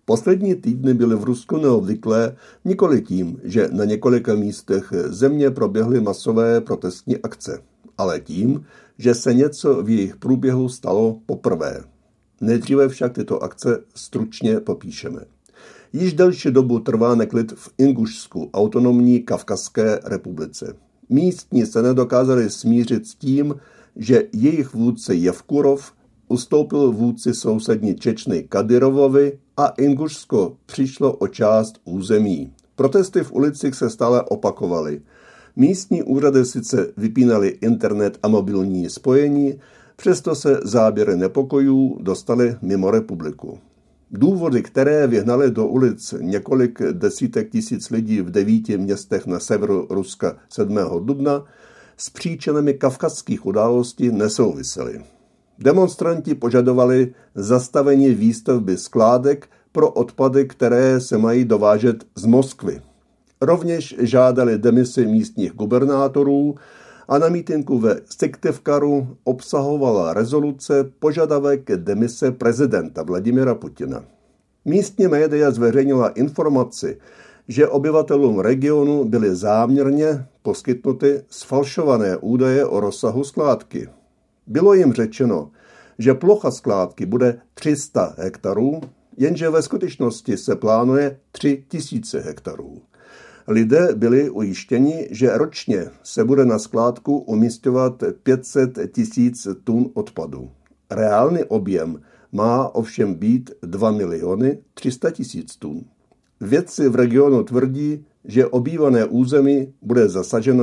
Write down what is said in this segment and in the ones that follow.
Poslední týdny byly v Rusku neobvyklé nikoli tím, že na několika místech země proběhly masové protestní akce, ale tím, že se něco v jejich průběhu stalo poprvé. Nejdříve však tyto akce stručně popíšeme. Již delší dobu trvá neklid v Ingušsku, autonomní Kavkazské republice. Místní se nedokázali smířit s tím, že jejich vůdce Jevkurov ustoupil vůdci sousední Čečny Kadyrovovi a Ingušsko přišlo o část území. Protesty v ulicích se stále opakovaly. Místní úřady sice vypínaly internet a mobilní spojení, přesto se záběry nepokojů dostaly mimo republiku. Důvody, které vyhnaly do ulic několik desítek tisíc lidí v 9 městech na severu Ruska 7. dubna, s příčinami kavkazských událostí nesouvisely. Demonstranti požadovali zastavení výstavby skládek pro odpady, které se mají dovážet z Moskvy. Rovněž žádali demisi místních gubernátorů a na mítinku ve Syktyvkaru obsahovala rezoluce požadavek demise prezidenta Vladimira Putina. Místní média zveřejnila informaci, že obyvatelům regionu byly záměrně poskytnuty sfalšované údaje o rozsahu skládky. Bylo jim řečeno, že plocha skládky bude 300 hektarů, jenže ve skutečnosti se plánuje 3000 hektarů. Lidé byli ujištěni, že ročně se bude na skládku umísťovat 500 000 tun odpadu. Reálný objem má ovšem být 2 300 000 tun. Vědci v regionu tvrdí, že obývané území bude zasaženo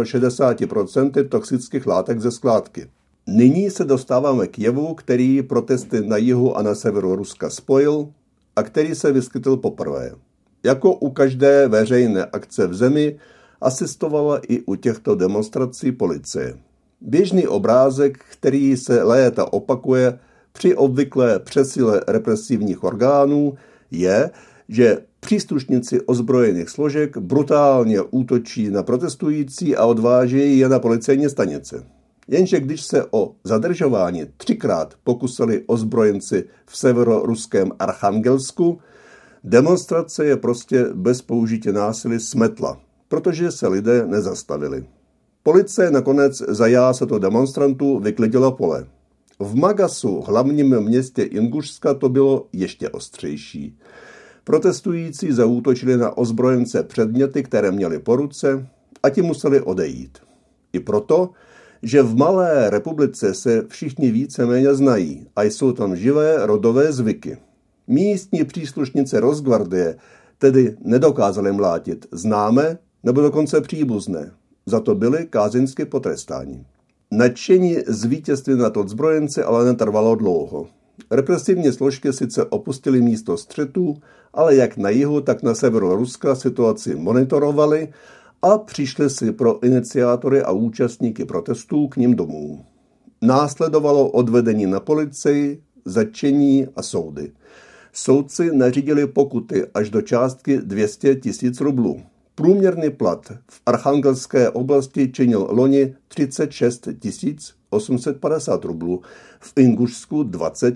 60% toxických látek ze skládky. Nyní se dostáváme k jevu, který protesty na jihu a na severu Ruska spojil a který se vyskytl poprvé. Jako u každé veřejné akce v zemi asistovala i u těchto demonstrací policie. Běžný obrázek, který se léta opakuje při obvyklé přesile represivních orgánů, je, že příslušníci ozbrojených složek brutálně útočí na protestující a odvážejí je na policejní stanice. Jenže když se o zadržování 3krát pokusili ozbrojenci v severoruském Archangelsku, demonstrace je prostě bez použití násilí smetla, protože se lidé nezastavili. Policie nakonec za jásato demonstrantů vyklidila pole. V Magasu, hlavním městě Ingušska, to bylo ještě ostřejší. Protestující zaútočili na ozbrojence předměty, které měli po ruce, a ti museli odejít. I proto, že v malé republice se všichni víceméně znají a jsou tam živé rodové zvyky. Místní příslušnice Rosgvardie tedy nedokázali mlátit známé nebo dokonce příbuzné. Za to byli kázeňsky potrestáni. Nadšení z vítězství nad odzbrojenci ale netrvalo dlouho. Represivní složky sice opustily místo střetů, ale jak na jihu, tak na severu Ruska situaci monitorovali a přišli si pro iniciátory a účastníky protestů k nim domů. Následovalo odvedení na policii, zatčení a soudy. Soudci nařídili pokuty až do částky 200 000 rublů. Průměrný plat v Archangelské oblasti činil loni 36 850 rublů, v Ingušsku 20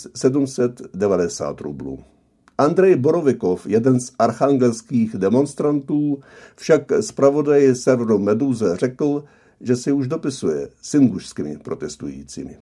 790 rublů. Andrej Borovikov, jeden z archangelských demonstrantů, však zpravodaji serveru Meduze řekl, že si už dopisuje s ingušskými protestujícími.